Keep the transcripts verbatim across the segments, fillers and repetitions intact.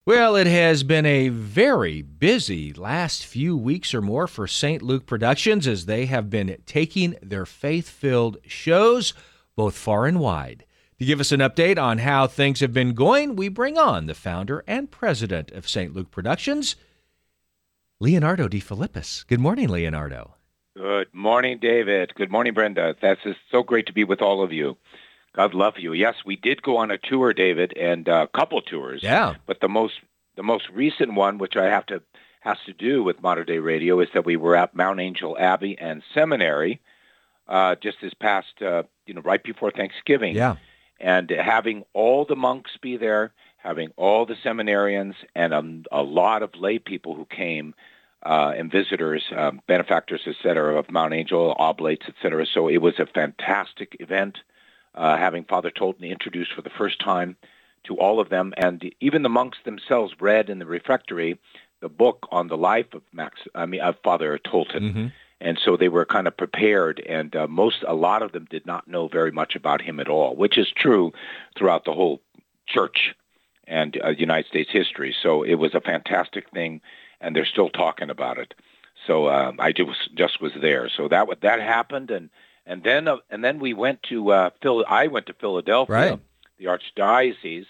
Well, it has been a very busy last few weeks or more for Saint Luke Productions as they have been taking their faith-filled shows both far and wide. To give us an update on how things have been going, we bring on the founder and president of Saint Luke Productions, Leonardo DeFilippis. Good morning, Leonardo. Good morning, David. Good morning, Brenda. That's just so great to be with all of you. God love you. Yes, we did go on a tour, David, and a couple tours. Yeah. But the most the most recent one, which I have to has to do with Modern Day Radio, is that we were at Mount Angel Abbey and Seminary uh, just this past, uh, you know, right before Thanksgiving. Yeah. And having all the monks be there, having all the seminarians, and a, a lot of lay people who came, uh, and visitors, um, benefactors, et cetera, of Mount Angel, oblates, et cetera. So it was a fantastic event. Uh, having Father Tolton introduced for the first time to all of them, and even the monks themselves read in the refectory the book on the life of Max, I mean, of Father Tolton, Mm-hmm. and so they were kind of prepared. And uh, most, a lot of them did not know very much about him at all, which is true throughout the whole church and uh, United States history. So it was a fantastic thing, and they're still talking about it. So uh, I just just was there. So that that happened, and. And then, uh, and then we went to uh, Phil. I went to Philadelphia, Right. the archdiocese,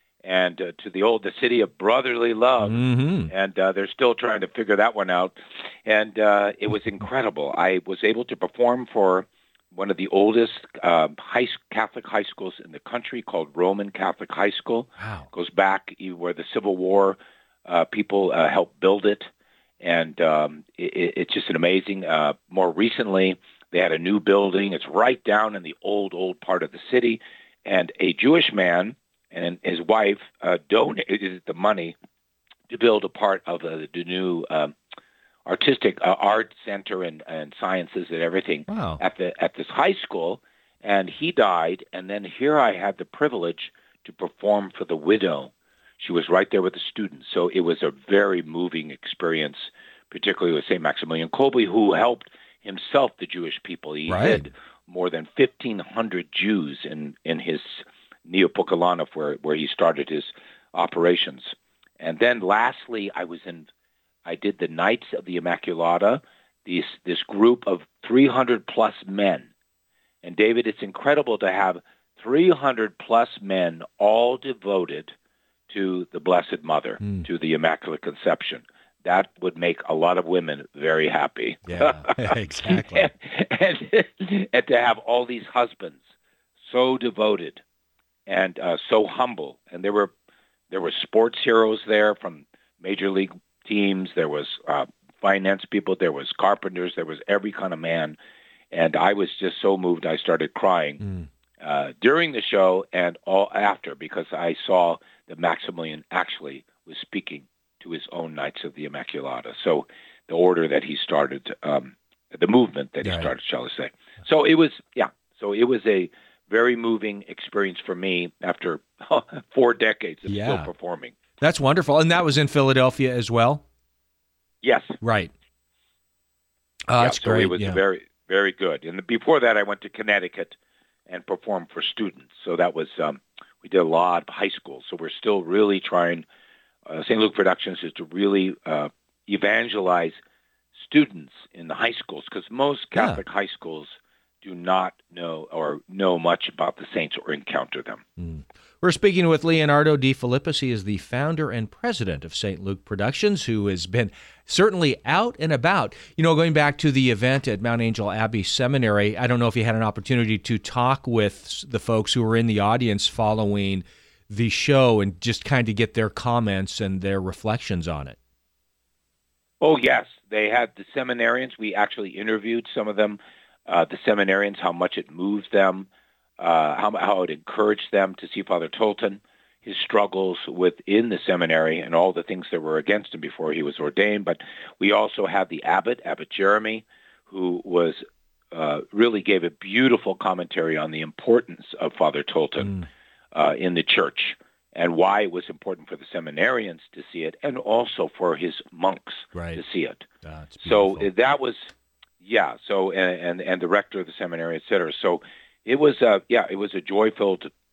and uh, to the old, the city of brotherly love. Mm-hmm. And uh, they're still trying to figure that one out. And uh, it was incredible. I was able to perform for one of the oldest uh, high Catholic high schools in the country, called Roman Catholic High School. Wow. It goes back where the Civil War uh, people uh, helped build it, and um, it, it's just an amazing. Uh, more recently. They had a new building. It's right down in the old, old part of the city. And a Jewish man and his wife uh, donated the money to build a part of uh, the new um, artistic uh, art center and, and sciences and everything Wow. at the at this high school. And he died. And then here I had the privilege to perform for the widow. She was right there with the students. So it was a very moving experience, particularly with Saint Maximilian Kolbe, who helped himself the Jewish people. He Right. hid more than fifteen hundred Jews in, in his Neopokalana, where, where he started his operations. And then lastly, I was in, I did the Knights of the Immaculata, these, this group of three hundred plus men. And David, it's incredible to have three hundred plus men all devoted to the Blessed Mother, Mm. to the Immaculate Conception. That would make a lot of women very happy. Yeah, exactly. and, and, and to have all these husbands so devoted and uh, so humble. And there were there were sports heroes there from major league teams. There was uh, finance people. There was carpenters. There was every kind of man. And I was just so moved I started crying Mm. uh, during the show and all after, because I saw that Maximilian actually was speaking to his own Knights of the Immaculata. So the order that he started, um, the movement that he Right. started, shall I say. So it was, yeah, so it was a very moving experience for me after four decades of Yeah. still performing. That's wonderful. And that was in Philadelphia as well? Yes. Right. Oh, yeah, that's so great. it was yeah. very, very good. And before that, I went to Connecticut and performed for students. So that was, um, we did a lot of high schools. So we're still really trying, uh, Saint Luke Productions is to really uh, evangelize students in the high schools, because most Catholic Yeah. high schools do not know or know much about the saints or encounter them. Mm. We're speaking with Leonardo DeFilippis. He is the founder and president of Saint Luke Productions, who has been certainly out and about. You know, going back to the event at Mount Angel Abbey Seminary, I don't know if you had an opportunity to talk with the folks who were in the audience following the show and just kind of get their comments and their reflections on it. Oh, yes. They had the seminarians. We actually interviewed some of them, uh, the seminarians, how much it moved them, uh, how, how it encouraged them to see Father Tolton, his struggles within the seminary and all the things that were against him before he was ordained. But we also had the abbot, Abbot Jeremy, who was uh, really gave a beautiful commentary on the importance of Father Tolton Mm. uh, in the church, and why it was important for the seminarians to see it, and also for his monks Right. to see it. Ah, it's So beautiful. that was, yeah. So and, and and the rector of the seminary, et cetera. So it was, uh, yeah, it was a joy-filled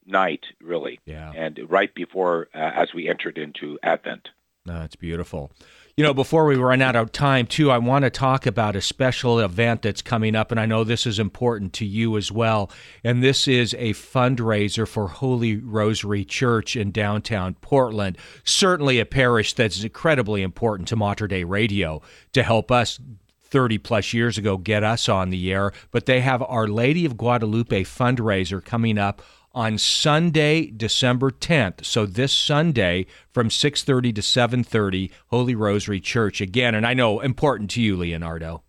night, really, Yeah. and right before, uh, as we entered into Advent. No, that's beautiful. You know, before we run out of time, too, I want to talk about a special event that's coming up, and I know this is important to you as well. And this is a fundraiser for Holy Rosary Church in downtown Portland, certainly a parish that's incredibly important to Mater Dei Radio to help us thirty plus years ago get us on the air. But they have Our Lady of Guadalupe fundraiser coming up on Sunday, December tenth. So this Sunday from six thirty to seven thirty, Holy Rosary Church again. And I know important to you, Leonardo.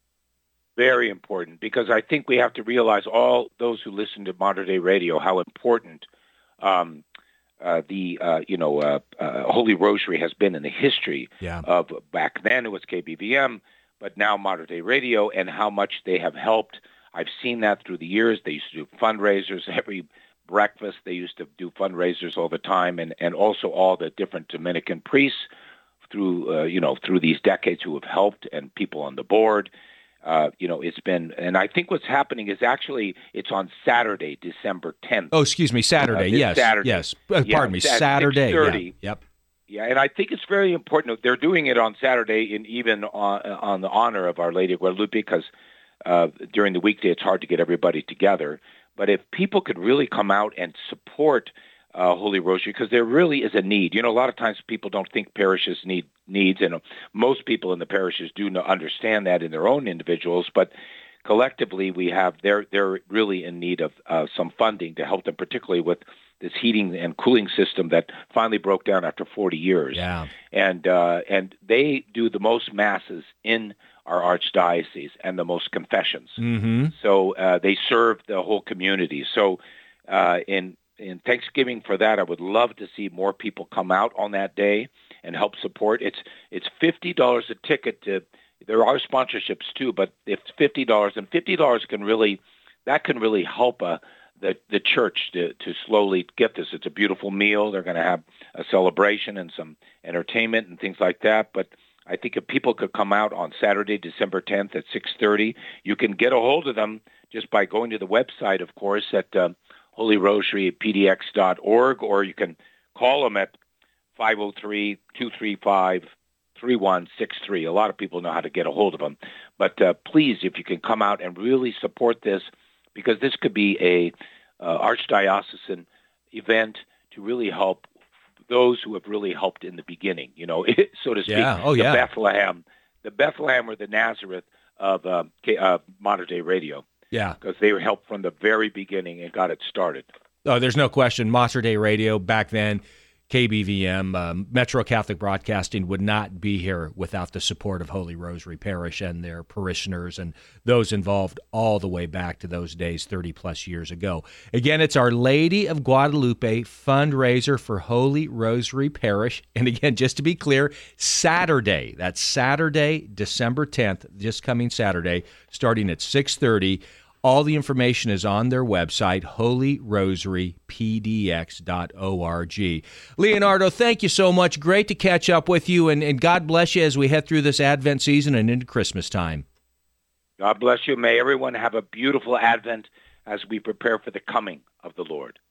Very important, because I think we have to realize, all those who listen to Mater Dei Radio, how important um, uh, the uh, you know uh, uh, Holy Rosary has been in the history Yeah. of, back then it was K B V M, but now Mater Dei Radio, and how much they have helped. I've seen that through the years. They used to do fundraisers every breakfast. They used to do fundraisers all the time, and, and also all the different Dominican priests through uh, you know through these decades who have helped, and people on the board. Uh, you know, it's been, and I think what's happening is actually it's on Saturday, December tenth. Oh, excuse me, Saturday. Uh, yes, Saturday. yes. Uh, Yeah, pardon me, at Saturday. Yeah. six thirty. Yep. Yeah, and I think it's very important. They're doing it on Saturday, and even on, on the honor of Our Lady of Guadalupe, because uh, during the weekday it's hard to get everybody together. But if people could really come out and support uh, Holy Rosary, because there really is a need. You know, a lot of times people don't think parishes need needs, and most people in the parishes do not understand that in their own individuals. But collectively, we have they're they're really in need of uh, some funding to help them, particularly with this heating and cooling system that finally broke down after forty years. Yeah. And uh, and they do the most masses in our archdiocese and the most confessions. Mm-hmm. So uh, they serve the whole community. So uh, in in Thanksgiving for that, I would love to see more people come out on that day and help support. It's it's fifty dollars a ticket. To there are sponsorships too, but it's fifty dollars, and fifty dollars can really that can really help uh, the the church to to slowly get this. It's a beautiful meal. They're going to have a celebration and some entertainment and things like that, but I think if people could come out on Saturday, December tenth at six thirty, you can get a hold of them just by going to the website, of course, at uh, holy rosary p d x dot org, or you can call them at five oh three, two three five, three one six three. A lot of people know how to get a hold of them. But uh, please, if you can come out and really support this, because this could be a uh, archdiocesan event to really help those who have really helped in the beginning, you know, so to speak. Yeah. Oh, the yeah. Bethlehem, the Bethlehem or the Nazareth of uh, uh, Mater Dei Radio. Yeah. Because they were helped from the very beginning and got it started. Oh, there's no question. Mater Dei Radio back then, K B V M, um, Metro Catholic Broadcasting would not be here without the support of Holy Rosary Parish and their parishioners and those involved all the way back to those days thirty plus years ago. Again, it's Our Lady of Guadalupe fundraiser for Holy Rosary Parish. And again, just to be clear, Saturday, that's Saturday, December tenth, this coming Saturday, starting at six thirty. All the information is on their website, holy rosary p d x dot org. Leonardo, thank you so much. Great to catch up with you, and, and God bless you as we head through this Advent season and into Christmas time. God bless you. May everyone have a beautiful Advent as we prepare for the coming of the Lord.